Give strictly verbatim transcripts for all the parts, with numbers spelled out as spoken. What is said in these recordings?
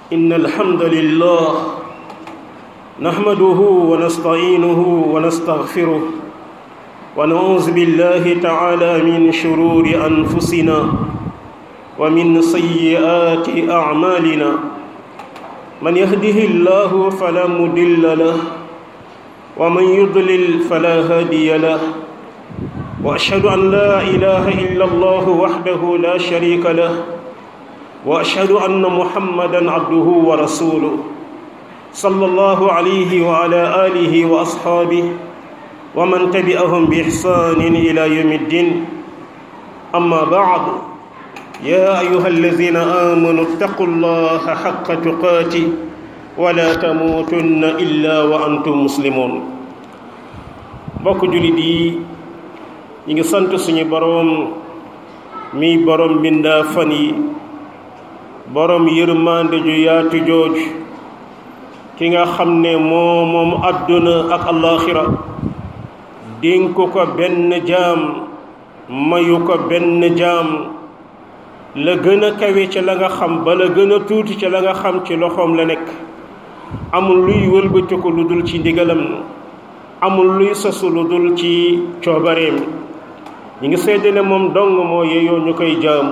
إن الحمد لله نحمده ونستعينه ونستغفره ونعوذ بالله تعالى من شرور أنفسنا ومن سيئات أعمالنا من يهده الله فلا مضل له ومن يضلل فلا هادي له وأشهد أن لا إله إلا الله وحده لا شريك له وأشهد أن محمدا عبده ورسوله صلى الله عليه وعلى آله وأصحابه ومن تبعهم بإحسان إلى يوم الدين أما بعد يا أيها الذين آمنوا اتقوا الله حق تقاته ولا تموتن إلا وأنتم مسلمون mbokk jullit yi ñi ngi sant suñu boroom mi boroom bindaa fan yi boroom yërmande ju yaatu jooju ki nga xam ne moo moom àdduna ak allaaxira dénk ko benn jaam mayu ko benn jaam la gën a kawe ca la nga xam ba la gën a tuuti ca la nga xam ci loxoom la nekk amul luy wëlbatiku lu dul ci ndigalam amul luy sosu lu dul ci coobareem ñi ngi seede ne moom dong moo yeeyoo ñu koy jaamu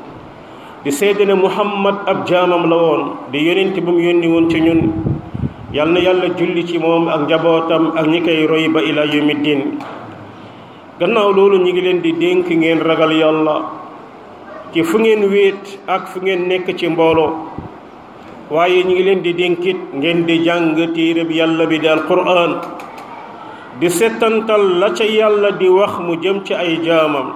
di seede ne muhammad ab jaamam la woon di yonent bu mu yónni woon ci ñun yal na yàlla julli ci moom ak njabootam ak ñi koy roy ba ila yawmi diin gannaaw loolu ñi ngi leen di dénk ngeen ragal yàlla ci fu ngeen wéet ak fu ngeen nekk ci mbooloo waaye ñi ngi leen di dénkit ngeen di jàng téereb yàlla bi di alquran di settantal la ca yàlla di wax mu jëm ci ay jaamam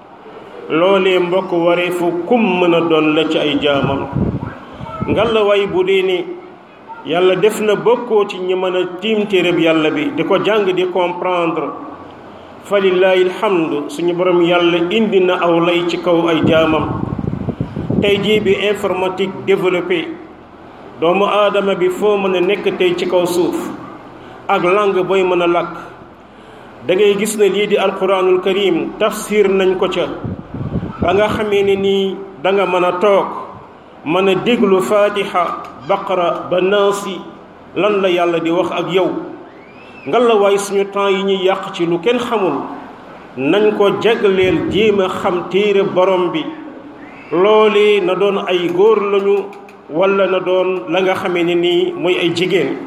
loolee mbokk wareefu kum mën a doon la ci ay jaamam ngalla way bu dee ni yàlla def na bokkoo ci ñi mën a tiim téereb yàlla bi di ko jàng di comprendre fa lillahi alhamdu suñu borom yàlla indi na aw lay ci kaw ay jaamam tey jii bi informatique développé doomu aadama bi foo mën a nekk tey ci kaw suuf ak langue booy mën a làkk da ngay gis ne lii di alquranul karim tafsir nañ ko ca ba nga xamee ne nii da nga mën a toog mën a déglu fatiha baqara ba naasi lan la yàlla di wax ak yow nga la waay suñu temps yi ñuy yàq ci lu kenn xamul nañ ko jagleel jéem a xam téere borom bi loolee na doon ay góor lañu wala na doon la nga xamee ne nii mooy ay jigéen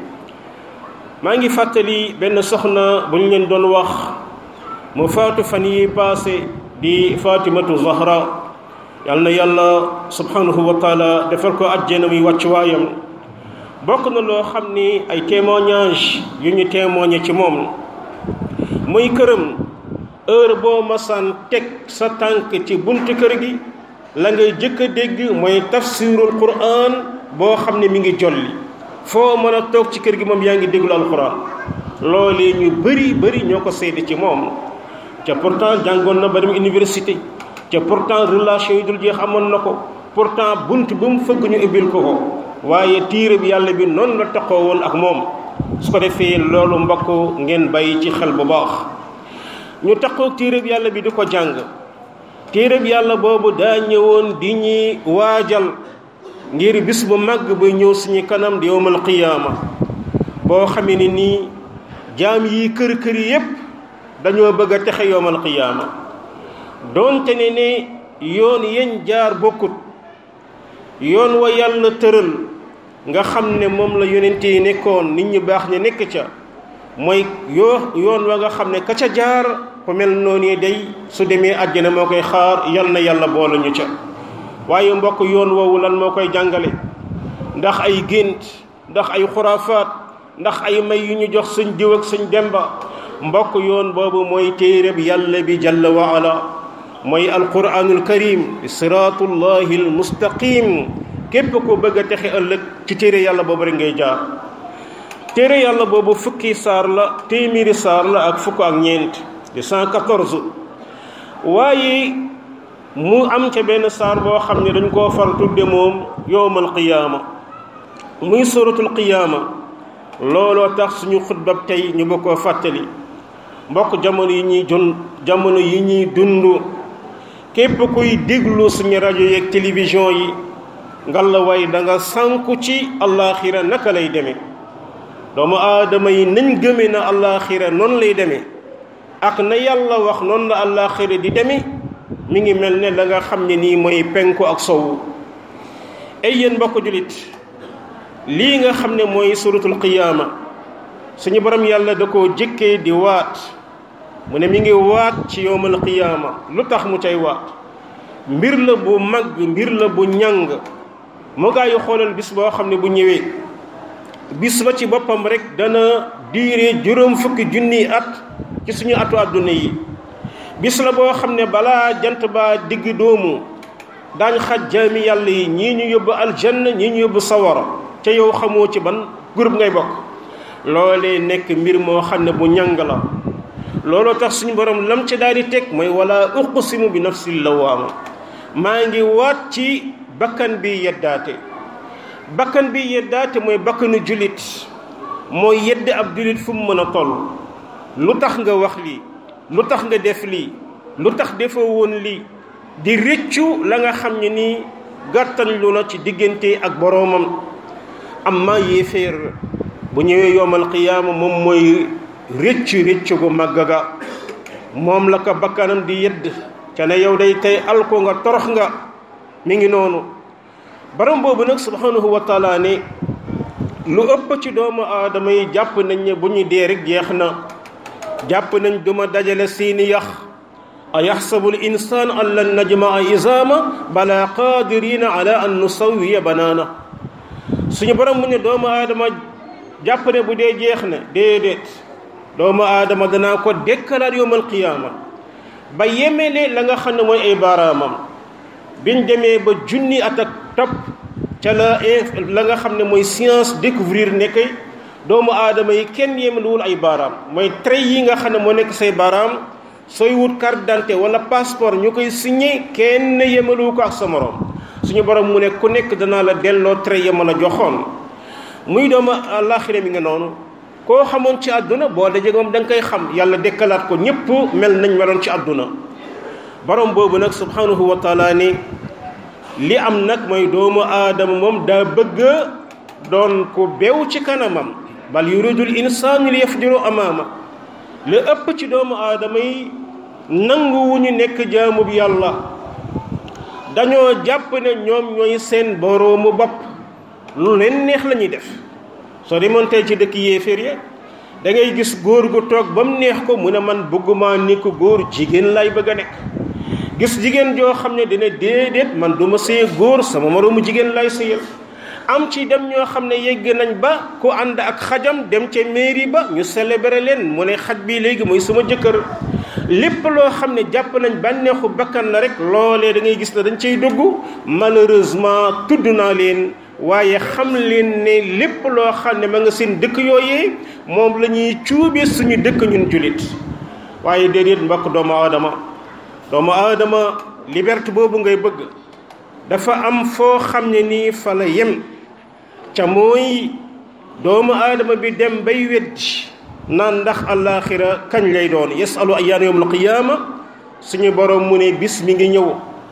maa ngi fàttali benn soxna bu ñu leen doon wax mu faatu fan yi passé di fatimatu zahra yal na yàlla subhanahu wa taala defal ko àjjana muy wàcc waayam bokk na loo xam ni ay témoignage yu ñu témoigné ci moom muy këram heure boo masaan teg sa tànk ci buntu kër gi la ngay jëkk a dégg mooy tafsirul quran boo xam ne mi ngi jolli foo mën a toog ci kër gi moom yaa ngi déglu alquran loolee ñu bëri bëri ñoo ko seede ci moom ca pourtant jàngoon na ba dem université ca pourtant relation yi dul jeex amoon na ko pourtant bunt bu mu fëgg ñu ubbil ko ko waaye tiire bi yàlla bi noonu la taxoo woon ak moom su ko defee loolu mbokk ngeen bàyyi ci xel bu baax ñu taxoo tiire bi yàlla bi di ko jàng tiire bi yàlla boobu daa ñëwoon di ñuy waajal ngir bis bu màgg buy ñëw suñu kanam di yowmal qiyaama boo xamee ne nii jaam yi kër kër yi yépp dañoo bëgg a texe yowmal qiyaama doonte ne ne yoon yeñ jaar bokkut yoon wa yàlla tëral nga xam ne moom la yonente yi nekkoon nit ñu baax ñi nekk ca mooy yoo yoon wa nga xam ne ka ca jaar ku mel noonu day su demee àjjana moo koy xaar yal na yàlla boole ñu ca waaye mbokk yoon woowu lan moo koy jàngale ndax ay gént ndax ay xuraafaat ndax ay may yu ñu jox suñ diw ak suñ demba mbokk yoon boobu mooy téereb yàlla bi jalla wa ala mooy alquranul karim siratullahi almustaqim képp ko bëgg a texe ëllëg ci téere yàlla boobu rek ngay jaar téere yàlla boobu fukki saar la téeméeri saar la ak fukk ak ñeent di cent quatorze waaye mu am ca benn saar boo xam ne dañ koo far tudde moom yowmal qiyaama muy suratul qiyaama looloo tax suñu xutbab tey ñu bëgg koo fàttali mbokk jamono yi ñuy jun jamono yi ñuy dund képp kuy déglu suñu rajo yeeg télévision yi ngalla way da nga sànku ci allaaxira naka lay demee doomu aadama yi nañ gëme na allaaxira noonu lay demee ak na yàlla wax noonu la allaaxira di demee mi ngi mel ne la nga xam ne nii mooy penku ak sowu ay yéen mbokk julit lii nga xam ne mooy suratul qiyaama suñu borom yàlla da koo jëkkee di waat mu ne mi ngi waat ci yowmal qiyaama lu tax mu cay waat mbir la bu mag mbir la bu ñàng moo gaa yu xoolal bis boo xam ne bu ñëwee bis ba ci boppam rek dana diire juróom fukki junni at ci suñu atu àdduna yi bis la boo xam ne balaa jant baa digg doomu daañ xaj jaami yàlla yi ñii ñu yóbbu aljanna ñii ñu yóbbu sawara ca yow xamoo ci ban groupe ngay bokk loolee nekk mbir moo xam ne bu ñàng la looloo tax suñu borom lam ci daal di teg mooy wala uqsimu bi nafsil lawaama maa ngi waat ci bakkan bi yeddaate bakkan bi yeddaate mooy bakkanu jullit mooy yedd ab jullit fu mu mën a toll lu tax nga wax lii lu tax nga def lii lu tax defoo woon lii di rëccu la nga xam ne nii gàttal lu na ci diggante ak boroomam amma yéeféer bu ñëwee yowmal qiyaama moom mooy rëccu rëccu gu màgg ga moom la ko bakkanam di yedd ca ne yow day tey alko nga torox nga mi ngi noonu borom boobu nag subhanahu wa taala ne lu ëpp ci doomu aadama yi jàpp nañ ne bu ñu dee rek jeex na jàpp nañ duma dajale seeni yax a yaxsabu l insaan an lan najmaa isaama bala qadirina ala an nusawiya banaana suñu borom mu ne doomu aadama jàpp ne bu dee jeex na déedéet doomu aadama danaa ko dekkalaat yowmal qiyaama ba yemele la nga xam ne mooy ay baaraamam biñ demee ba junni at ak topp ca la la nga xam ne mooy science découvrir ne kay doomu aadama yi kenn yemeluwul ay baaraam mooy trait yi nga xam ne moo nekk say baaraam sooy wut carte d'identité wala passeport ñu koy signé kenn yemelu ko ak sa morom suñu borom mu ne ku nekk danaa la delloo trait ya ma la joxoon muy doomu àllaaxira mi nga noonu koo xamoon ci àdduna boo dajee moom da nga koy xam yàlla dekkalaat ko ñëpp mel nañ meloon ci àdduna borom boobu nag subhanahu wa taala ni li am nag mooy doomu aadama moom daa bëgg doon ko beew ci kanamam bal yuridul insaanu li yafjuru amaama li ëpp ci doomu aadama yi nangu wu ñu nekk jaamub yàlla dañoo jàpp ne ñoom ñooy seen boroomu bopp lu leen neex la ñuy def soo demoon tey ci dëkk yéeféer ya da ngay gis góor gu toog ba mu neex ko mu ne man bëgguma ni ko góor jigéen lay bëgg a nekk gis jigéen joo xam ne dina déedéet man du ma sëy góor sama moroomu jigéen lay sëyal am ci dem ñoo xam ne yegg nañ ba ku ànd ak xajam dem ca mairie ba ñu célébrer leen mu ne xaj bi léegi mooy sama jëkkër lépp loo xam ne jàpp nañ bànneexu bakkan la rek loolee da ngay gis ne dañ cay dugg malheureusement tudd naa leen waaye xam leen ne lépp loo xam ne ma nga seen dëkk yooyee moom la ñuy cuube suñu dëkk ñun jullit waaye déedéet mbokk doomu aadama doomu aadama liberté boobu ngay bëgg dafa am foo xam ne nii fa la yem ca mooy doomu aadama bi dem bay weddi naan ndax àllaaxira kañ lay doon yasalu ayyaana yawmal qiyaama suñu borom mu ne bis mi ngi ñëw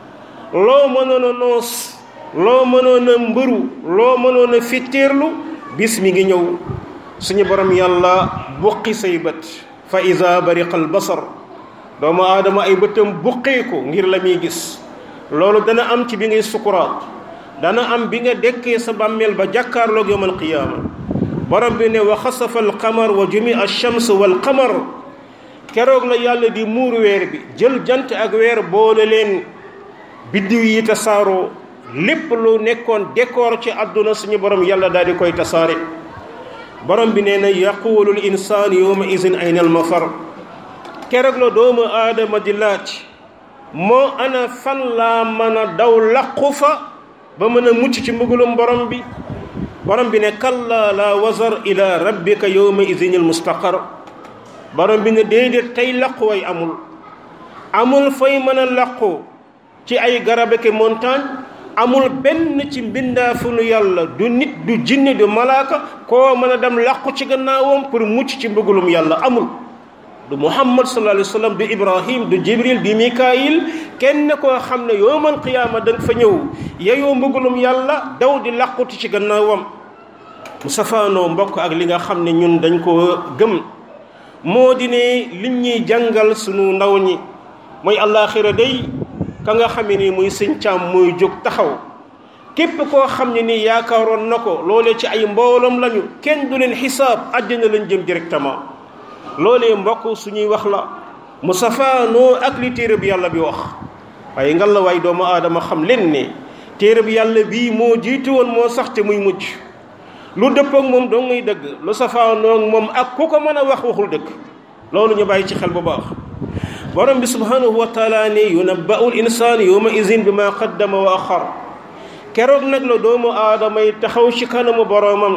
loo mënoon a noos loo mënoon a mbëru loo mënoon a fittéerlu bis mi ngi ñëw suñu borom yàlla buqi say bët fa iza bariqa al basar doomu aadama ay bëtam buqeeku ngir la muy gis loolu dana am ci bi ngay sukuraat dana am bi nga dekkee sa bàmmeel ba jàkkaarloog yawmal qiyaama borom bi ne wa xasafa al qamar wa jumi al shams wal qamar keroog la yàlla di muur weer bi jël jant ak weer boole leen biddiw yi tasaaroo lépp lu nekkoon décor ci àdduna suñu borom yàlla daal di koy tasaare borom bi nee na yaqulu l insaan yawma izin ayna al mafar keroog la doomu aadama di laaj moo ana fan laa mën a daw laqu fa ba mën a mucc ci mbugulum borom bi borom bi ne kalla la wazar ila rabbika yawma izin al mustaqar borom bi ne déedéet tey laqu way amul amul fay mën a laqu ci ay garab ak montagne amul benn ci mbindaafunu yàlla du nit du jinne du malaaka koo mën a dem làqu ci gannaawam pour mucc ci mbëggalum yàlla amul du muhammad sallallahu alayhi wa sallam du ibrahim du jibril du mikail kenn koo xam ne yowmal qiyaama da nga fa ñëw yeyoo mbugulum yàlla daw di làqutu ci gannaawam mu safaanoo mbokk ak li nga xam ne ñun dañ ko gëm moo di ne liñ ñuy jàngal sunu ndaw ñi mooy àllaaxira day ka nga xam ne nii muy sëñ Caam muy jóg taxaw képp koo xam ne nii yaakaaroon na ko loolee ci ay mbooloom lañu kenn du leen xisaab àddina lañ jëm directement loolee mbokk suñuy wax la mu safaanoo ak li téere bi yàlla bi wax waaye ngal la waay doomu aadama xam leen ne téere bi yàlla bii moo jiitu woon moo sax te muy mujj lu dëpp ak moom doo ngay dëgg lu safaanoo ak moom ak ku ko mën a wax waxul dëgg loolu ñu bàyyi ci xel bu baax borom bi subhanahu wa taala ne yunabba'u l insaan yawma izin bi ma qaddama wa axar keroog nag la doomu aadama yi taxaw ci kanamu boromam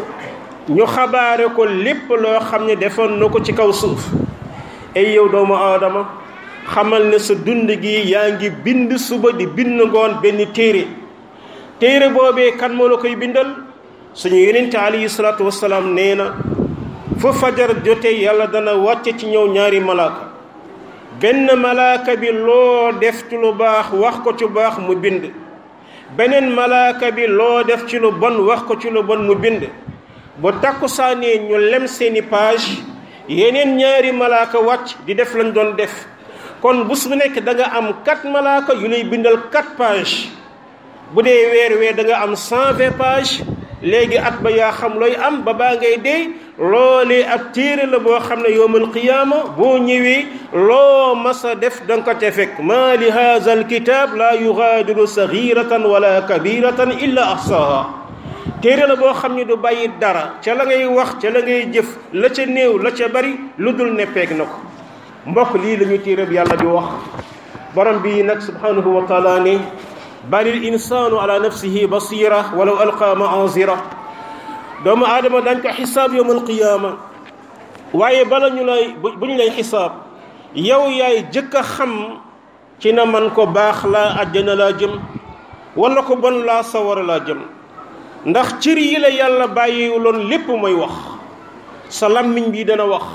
ñu xabaare ko lépp loo xam ne defoon na ko ci kaw suuf ay yow doomu aadama xamal ne sa dund gi yaa ngi bind suba di bind ngoon benn téere téere boobee kan moo la koy bindal suñu yonente alayhi salaatu wasalaam nee na fu fajar jotee yàlla dana wàcce ci ñëw ñaari malaaka benn malaaka bi loo def ci lu baax wax ko ci baax mu bind beneen malaaka bi loo def ci lu bon wax ko ci lu bon mu bind bu takkusaanee ñu lem seeni page yeneen ñaari malaaka wàcc di def lañ doon def kon bés bu nekk da nga am quatre malaaka yu lay bindal quatre page bu dee weer weer da nga am cent vingt page léegi at ba yaa xam looy am ba baa ngay dee loolee ab téere la boo xam ne yawmal qiyaama boo ñëwee loo masa def da nga ko te fekk maa li haza alkitab laa yugaadiru saghiratan wala kabiratan illa ahsaha téere la boo xam ne du bàyyi dara ca la ngay wax ca la ngay jëf la ca néew la ca bari lu dul neppeeg na ko mbokk lii la ñu téere bi yàlla di wax borom bi nag subhanahu wa taala ne balil insaanu ala nafsihi basira walaw alqa ma'azira doomu aadama dañ ko xisaab yawmal qiyaama waaye bala ñu lay bu ñu lay xisaab yow yaay jëkk a xam ci na man ko baax laa àjjana laa jëm wala ko bon laa sawara laa jëm ndax cër yi la yàlla bàyyiwuloon lépp mooy wax sa làmmiñ bi dana wax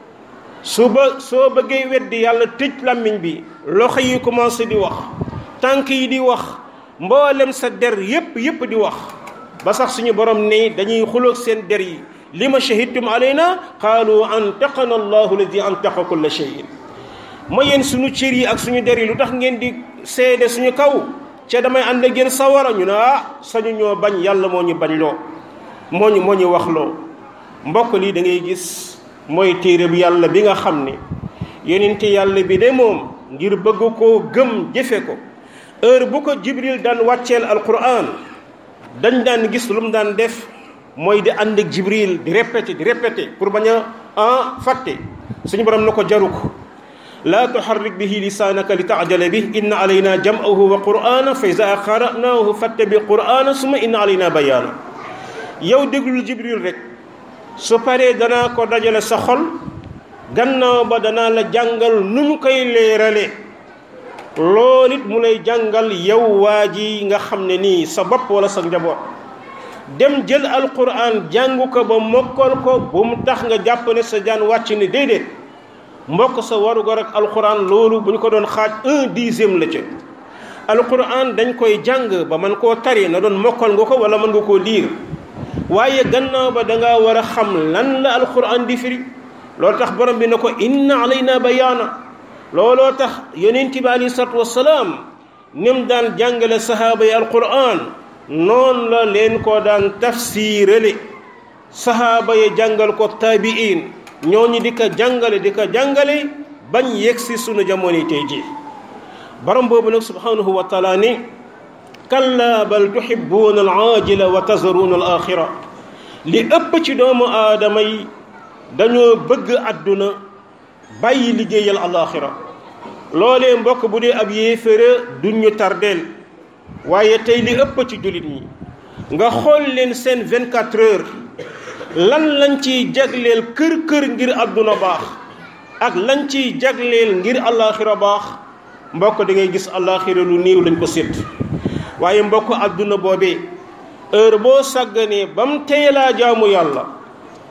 su ba soo bëggee weddi yàlla tëj làmmiñ bi loxo yi commencé di wax tànk yi di wax mboolem sa der yépp yépp di wax ba sax suñu borom ne dañuy xuloog seen der yi lima shahidtum alayna qaalu antaqana allahu alladi antaqa kulla shay'in ma yéen suñu cër yi ak suñu der yi lu tax ngeen di seede suñu kaw ca damay ànd ak yéen sawara ñu ne ah sañu ñoo bañ yàlla moo ñu bañ loo moo ñu moo ñu wax loo mbokk lii da ngay gis mooy téere bi yàlla bi nga xam ne yonente yàlla bi de moom ngir bëgg koo gëm jëfe ko heure bu ko jibril daan wàcceel alquran dañ daan gis lu mu daan def mooy di ànd ak jibril di répété di répété pour bañ a ah fàtte suñu borom na ko jaru ko laa tuharrik bihi lisaanaka li taajala bi inna alayna jam'ahu wa qur'ana fa iza qara'nahu fattabi qur'ana summa inna alayna bayaana yow déglul jibril rek su paree danaa ko dajale sa xol gannaaw ba danaa la jàngal nu ñu koy leerale loolu it mu lay jàngal yow waa ji nga xam ne nii sa bopp wala sa njaboot dem jël alquran jàng ko ba mokkal ko bu mu tax nga jàpp ne sa jaan wàcc ne déedéet mbokk sa warugar ak alquran loolu bu ñu ko doon xaaj un dixième la ca alquran dañ koy jàng ba man koo tari na doon mokkal nga ko wala mën nga koo liir waaye gannaaw ba dangaa war a xam lan la alquran di firi loolu tax borom bi ne ko inna alayna bayaana looloo tax yonent bi alayhi salaatu wasalaam nim daan jàngale sahaaba yi alquran noonu la leen ko daan tafsiirale sahaaba yi jàngal ko taabiin ñooñu di ko jàngale di ko jàngale bañ yegg si sunu jamono tey ji borom boobu nag subhanahu wa taala ni kalla bal tuhibbuuna al aajila wa tazaruuna al axira li ëpp ci doomu aadama yi dañoo bëgg àdduna bàyyi liggéeyal alaxira loolee mbokk bu dee ab yéeféra duñ ñu tardeel waaye tey li ëpp ci jullit ñi nga xool leen seen vingt-quatre heures lan lañ ciy jagleel kër kër ngir àdduna baax ak lañ ciy jagleel ngir alaxira baax mbokk da ngay gis alaxira lu néew lañ ko sédd waaye mbokk àdduna boobee heure boo sàgganee ba mu teelaa jaamu yàlla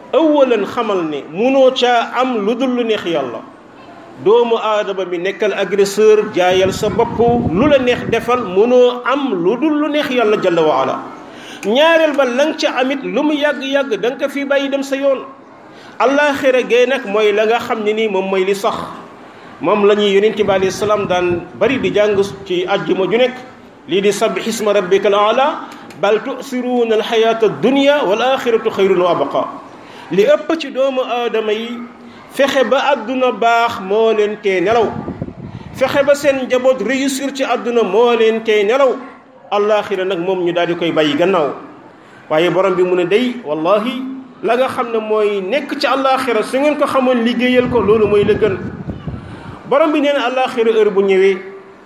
awalan xamal ne munoo caa am lu dul lu neex yàlla doomu aadama bi nekkal agresseur jaayal sa bopp lu la neex defal munoo am lu dul lu neex yàlla jalla wa ala ñaareel ba la nga ca amit lu mu yàgg-yàgg da nga ko fii bàyyi dem sa yoon allaaxira gee nag mooy la nga xam ne nii moom mooy li sax moom la ñuy yonent bi alayhi salaam daan bari di jàng ci àjjuma ju nekk lii di sabbih isma rabbika al aala bal tu'siruuna al xayaata dunya wal axiratu xayrun wa abqa li ëpp ci doomu aadama yi fexe ba àdduna baax moo leen tee nelaw fexe ba seen njaboot réussir ci àdduna moo leen tee nelaw allaaxira nag moom ñu daal di koy bàyyi gannaaw waaye borom bi mu ne day wallahi la nga xam ne mooy nekk ci allaaxira su ngeen ko xamoon liggéeyal ko loolu mooy la gën borom bi nee na allaaxira heure bu ñëwee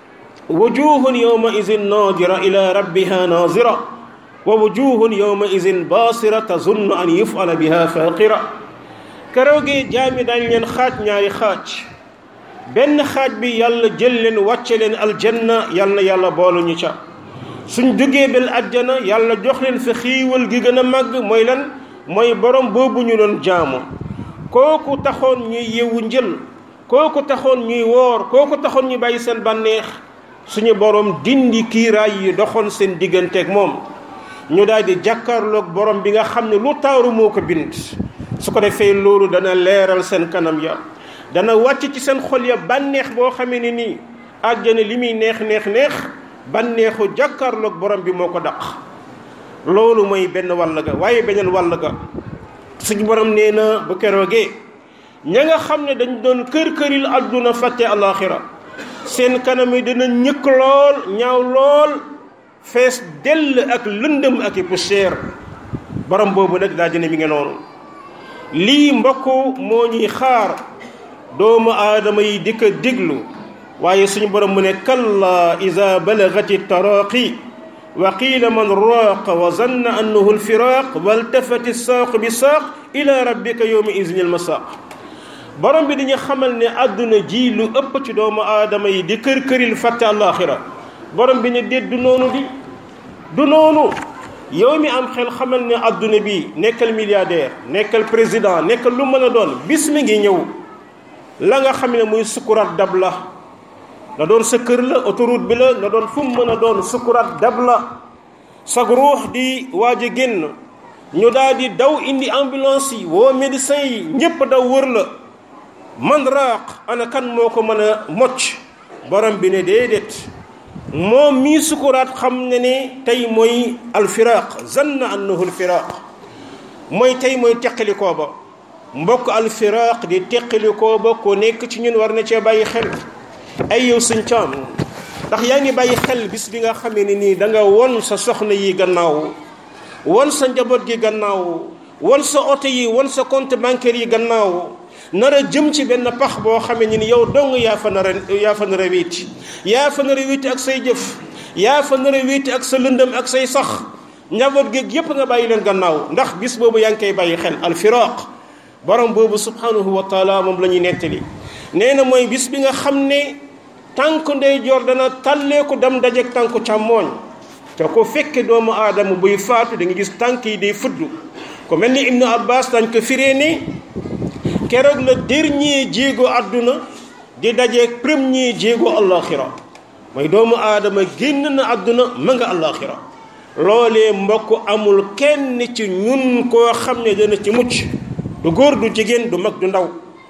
wujuhun yawma idin nadira ila rabbiha nazira wa wujuhun yawma idin basira tazunnu an yufala biha faqira keroog gi jaami dañ leen xaaj ñaari xaaj benn xaaj bi yàlla jël leen wàcce leen aljanna yal na yàlla boolu ñu ca suñ duggee bel àjjana yàlla jox leen fi xiiwal gi gën a màgg mooy lan mooy borom boobu ñu doon jaamu kooku taxoon ñuy yewu njël kooku taxoon ñuy woor kooku taxoon ñu bàyyi seen bànneex suñu borom dindi kiiraay yi doxoon seen digganteeg moom ñu daal di jàkkaarloog borom bi nga xam ne lu taaru moo ko bind su ko defee loolu dana leeral seen kanam ya dana wàcc ci seen xol ya bànneex boo xamee ne nii àjjana li muy neex neex neex bànneexu jàkkaarloog borom bi moo ko daq loolu mooy benn wàll ga waaye beneen wàll ga suñu borom nee na bu keroogee ña nga xam ne dañ doon kër këril àdduna fàtte alaaxira seen kanam yi dina ñëkk lool ñaaw lool fees dell ak lëndëm ak i poussière borom boobu nag daa dina mi ngi noonu lii mbokk moo ñuy xaar doomu aadama yi di ko déglu waaye suñu borom mu ne kalla iza balagati taraqi wa qiila man raaqa wa zanna annahu alfiraq waltafati saaq bi saaq ila rabbika yawma idin almasaaq borom bi dañu xamal ne àdduna ji lu ëpp ci doomu aadama yi di kër këril fàtte àllaaxira borom bi ne déet du noonu di du noonu yow mi am xel xamal ne àdduna bi nekkal milliardaire nekkal président nekkal lu mën a doon bis mi ngi ñëw la nga xam ne muy sukuraat dab la na doon sa kër la autoroute bi la na doon fu mu mën a doon sukuraat dab la sag ruux di waaj a génn ñu daal di daw indi ambulance yi woo médecin yi ñépp daw wër la man raaq ana kan moo ko mën a mocc borom bi ne déedéet moom mii sukuraat xam ne ne tey mooy alfiraq zanna annahu alfiraq mooy tey mooy teqalikoo ba mbokk alfiraq di teqalikoo ba ko nekk ci ñun war na cee bàyyi xel ay yow suñ caam ndax yaa ngi bàyyi xel bis bi nga xamee ne nii da nga won sa soxna yi gannaaw won sa njaboot gi gannaaw won sa oto yi won sa compte bancaire yi gannaaw nar a jëm ci benn pax boo xamee ni yow dong yaa fa nar a yaa fa nar a wéeti yaa fa nar a wéeti ak say jëf yaa fa nar a wéeti ak sa lëndëm ak say sax njaboot géeg yépp nga bàyyi leen gannaaw ndax bis boobu yaa ngi koy bàyyi xel alfiraq borom boobu subhanahu wa taala moom la ñuy nettali nee na mooy bis bi nga xam ne tànk ndeyjoor dana tàlleeku dem dajeeg tànku càmmooñ te ko fekke doomu aadama buy faatu da nga gis tànk yi day fudd ko mel ni Ibnu Abbas dañ ko firee ne keroog la dernier jéego àdduna di dajeeg premier jéego àllaaxira mooy doomu aadama génn na àdduna ma nga àllaaxira loolee mbokk amul kenn ci ñun koo xam ne dana ci mucc du góor du jigéen du mag du ndaw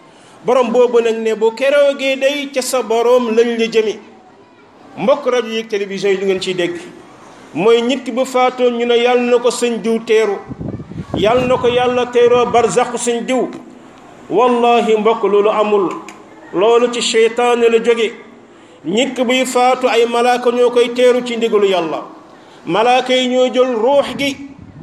borom boobu nag ne bu keroogee day ca sa borom lañ la jëmi mbokk rajo yi télévision yi lu ngeen ciy dégg mooy nit ki bu faatoon ñu ne yàlla na ko sëñ diw teeru yàlla na ko yàlla teeroo barzaqu sëñ diw wallahi mbokk loolu amul loolu ci seytaane la jóge nit ki buy faatu ay malaaka ñoo koy teeru ci ndigalu yàlla malaaka yi ñoo jël ruux gi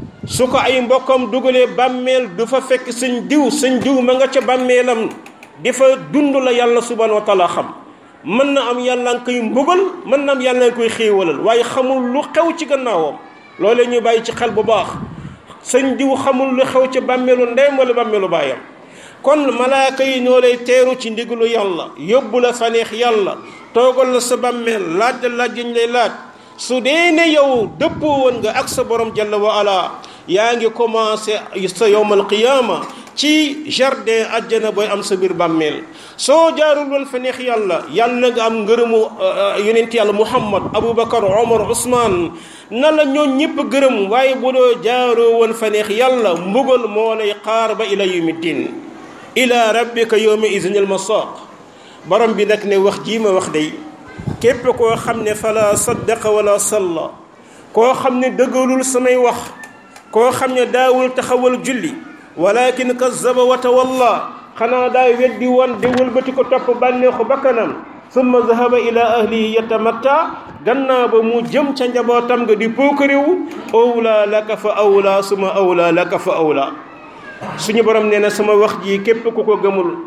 su ko ay mbokkam dugalee bàmmeel du fa fekk sëñ diw sëñ diw ma nga ca bàmmeelam di fa dund la yàlla subhanahu wa taala xam mën na am yàlla nga koy mbugal mën na am yàlla nga koy xéewalal waaye xamul lu xew ci gannaawam loolee ñu bàyyi ci xel bu baax sëñ diw xamul lu xew ci bàmmeelu ndeyam wala bàmmeelu baayam kon malaaka yi ñoo lay teeru ci ndigalu yàlla yóbbu la fa neex yàlla toogal la sa bàmmeel laaj la laaj yañ lay laaj su dee ne yow dëppoo woon nga ak sa borom jalla wa ala yaa ngi commencé sa yowmal qiyaama ci jardin àjjana booy am sa biir bàmmeel soo jaarul woon fa neex yàlla yàlla nga am ngërëmu yonent yàlla Muhammad Aboubacar Omar Ousmane na la ñoo ñëpp gërëm waaye bu doo jaaroo woon fa neex yàlla mbugal moo lay xaar ba ila yawmi din ila rabbika yawma izinil masaq borom bi nag ne wax jii ma wax day képp koo xam ne fala saddaqa wala salla koo xam ne dëggalul samay wax koo xam ne daawul taxawal julli walakin kazzaba wa tawalla xanaa daa weddi woon di wëlbati ko topp bànneexu bakkanam summa zahaba ila ahlihi yatamatta gannaaw ba mu jëm ca njabootam nga di puukariwu awla laka fa awla suma awla laka fa awla suñu borom nee na sama wax ji képp ku ko gëmul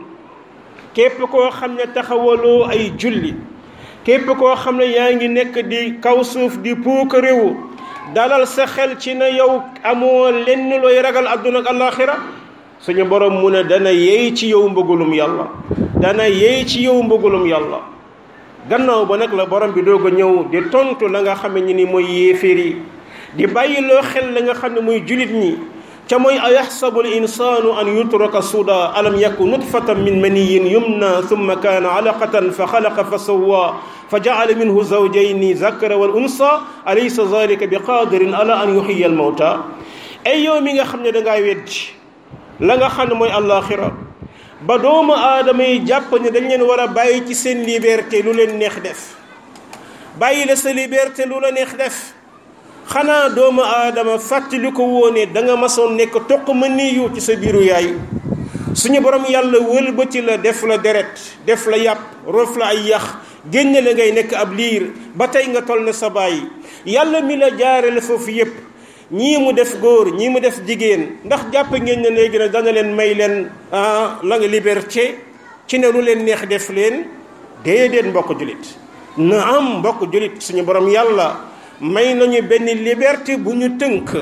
képp koo xam ne taxawaloo ay julli képp koo xam ne yaa ngi nekk di kaw suuf di puukariwu dalal sa xel ci na yow amoo lenn looy ragal àdduna ak àllaaxira suñu borom mu ne dana yey ci yow mbëggalum yàlla dana yey ci yow mbëggalum yàlla gannaaw ba nag la borom bi doog a ñëw di tontu la nga xam ne ni mooy yéeféer yi di bàyyi loo xel la nga xam ne mooy julit ñi ca mooy ayaxsabu l insaanu an yutraka suda alam yaku nutfatan min maniyin yumna thumma kaana alaqatan fa xalaqa fa sawwa fa jaala minhu zawjayni zakara wal unsa alaysa zalika bi qadirin ala an yuxiya al mawta ay yow mi nga xam ne dangaa weddi la nga xam ne mooy àllaaxira ba doomu aadama yi jàpp ne dañ leen war a bàyyi ci seen liberté lu leen neex def bàyyi la sa liberté lu la neex def xanaa doomu aadama fàttali ko woone da nga masoon nekk toq ma niyu ci sa biiru yaay suñu borom yàlla wëlbati la def la deret def la yàpp rof la ay yax génne la ngay nekk ab liir ba tey nga toll na sa baay yàlla mi la jaarale foofu yépp ñii mu def góor ñii mu def jigéen ndax jàpp ngeen ne léegi nag dana leen may leen la nga liberté ci ne lu leen neex def leen déedéet mbokk julit na am mbokk julit suñu borom yàlla may nañu benn liberté bu ñu tënk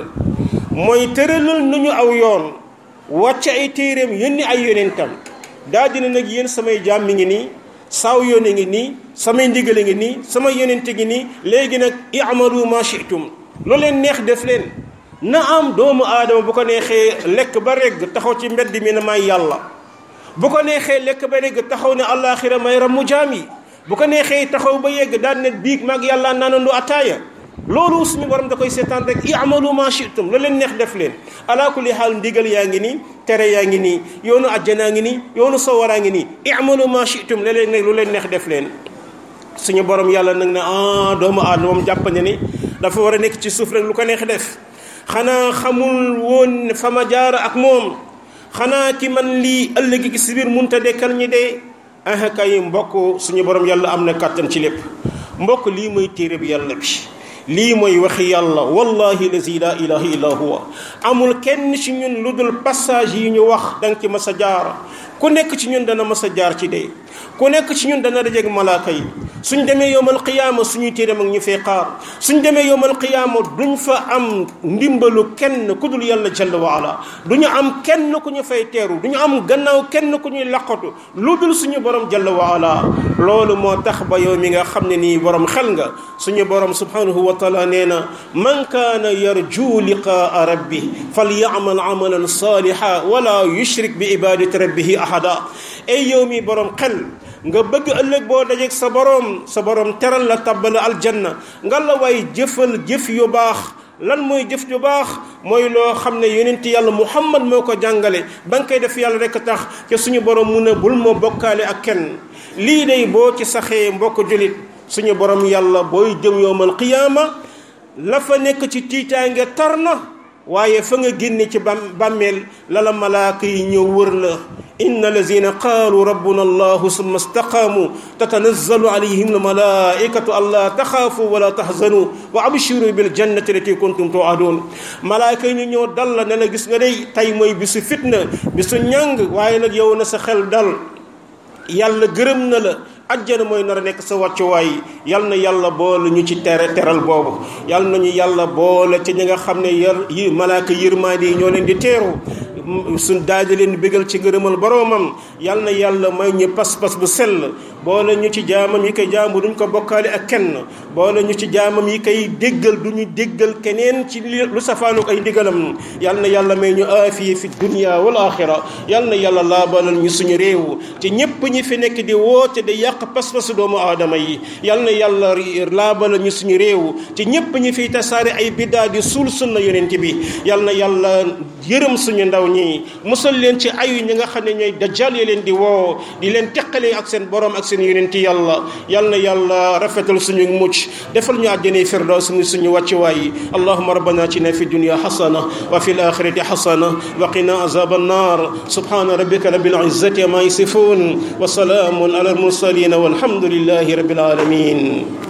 mooy tëralal nañu aw yoon wàcc ay téeréem yónni ay yonentam daa dina nag yéen samay jaam mi ngi nii saaw yónne ngi nii samay ndigale ngi nii sama yonente ngi nii léegi nag i'malu ma shi'tum lu leen neex def leen na am doomu aadama bu ko neexee lekk ba regg taxaw ci mbedd mi ne may yàlla bu ko neexee lekk ba regg taxaw ne àllaaxira may ramu jaam yi bu ko neexee taxaw ba yegg daan ne biig maag yàlla naanandu ataaya loolu suñu borom da koy seetaan rek i'malu ma shi'tum lu leen neex def leen ala kulli xaal ndigal yaa ngi nii tere yaa ngi nii yoonu àjjanaa ngi nii yoonu sawaraa ngi nii i'malu ma shi'tum lu leen lu leen neex def leen suñu borom yàlla nag ne ah doomu aadama moom jàpp ne ni dafa war a nekk ci suuf rek lu ko neex def xanaa xamul woon fa ma jaar ak moom xanaa ki man lii ëllëg gi si biir munta dekkal ñi dee ah kay mbokk suñu borom yàlla am na kàttan ci lépp mbokk lii mooy téere bi yàlla bi lii mooy waxi yàlla wallahi lazi la ilaha illa huwa amul kenn ci ñun lu dul passage yi ñu wax danga ci mas a jaar ku nekk ci ñun dana mas a jaar ci dee ku nekk ci ñun dana dajeeg malaaka yi suñ demee yowmal qiyaama suñuy téere mag ñu fay xaar suñ demee yowmal qiyaama duñ fa am ndimbalu kenn ku dul yàlla jalla wa ala duñu am kenn ku ñu fay teeru duñu am gannaaw kenn ku ñuy laqatu lu dul suñu borom jalla wa ala loolu moo tax ba yow mi nga xam ne nii borom xel nga suñu borom subhanahu wa taala nee na man kaana yarju liqaa rabbi falyamal amalan saliha wala yushrik bi ibadati rabbihi ahada ay yow mi borom xel nga bëgg ëllëg boo dajeeg sa borom sa borom teral la tabbala aljanna nga la waay jëfal jëf yu baax lan mooy jëf yu baax mooy loo xam ne yonent yàlla muhammad moo ko jàngale ba nga koy def yàlla rek tax ca suñu borom mu ne bul moo bokkaale ak kenn lii day boo ci saxee mbokk julit suñu borom yàlla booy jëm yowmal qiyaama la fa nekk ci tiitaange tar na waaye fa nga génne ci bam bàmmeel lala malaaka yi ñëw wër la inna lazina qaalu rabbuna allahu summa istaqaamu tatanazzalu alayhim almalaikatu alla taxaafu wala tahzanu wa abshiru bil jannati lati kuntum tuadun malaaka yi ñu ñëw dal la ne la gis nga day tey mooy bisu fitna bisu ñàng waaye nag yow na sa xel dal yàlla gërëm na la ajjana mooy nar a nekk sa wàccuwaay yal na yàlla boole ñu ci tere teral boobu yal nañu yàlla boole ci ñi nga xam ne yar yi malaaka yërmaande yi ñoo leen di teeru suñ daal di leen bégal ci ngërëmal boroomam. yal na yàlla may ñu pas-pas bu sell boole ñu ci jaamam yi koy jaamu duñ ko bokkaale ak kenn boole ñu ci jaamam yi koy déggal duñu déggal keneen ci lu safaanu ay ndigalam. yal na yàlla may ñu aafiya fi dunya wal axira. yal na yàlla laabalal ñu suñu réew ci ñépp ñi fi nekk di woote di yàq pas-pasu doomu aadama yi. yal na yàlla laabalal ñu suñu réew ci ñépp ñi fiy tasaare ay biddaa di suul sunna yonent bi. yal na yàlla yërëm suñu ndaw ñi musal leen ci ayu ñi nga xam ne ñooy dajjal yi leen di woo di leen teqale ak seen borom ak seen yonent yàlla. yal na yàlla rafetal suñu mucc defal ñu àjjana firdaws suñu suñu wàccuwaay. allahumma rabbana atina fi dunya hasana wa fil akhirati hasana wa qina azaban nar. subhana rabbika rabbil izzati amma yasifun wa salamun ala al mursalin walhamdulillahi rabbil alamin.